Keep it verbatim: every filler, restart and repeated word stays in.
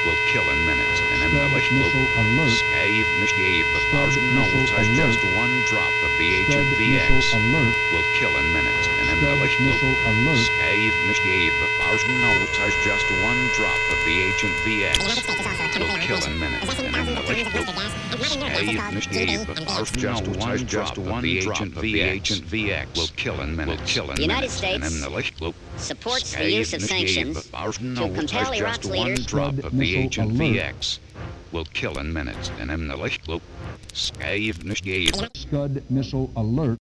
will kill in minutes. And in the Scud licht missile alert. Scave Mischief, a Scud thousand missile knows has alert. just one drop of the Scud ancient V X missile alert. will kill in minutes. And in the Scud licht missile alert. Scave Mischief, a thousand knows has just one drop of the ancient V X will kill in minutes. And in the licht Scave Mischief, a thousand just one just one drop of the ancient V X will kill in minutes. Will kill in The United minutes. And in States the licht supports the use of sanctions to compel Iraq's just one leaders- drop Scud of the missile ancient alert. V X will kill in minutes. And in the licht Scave Mischief. Scud missile alert.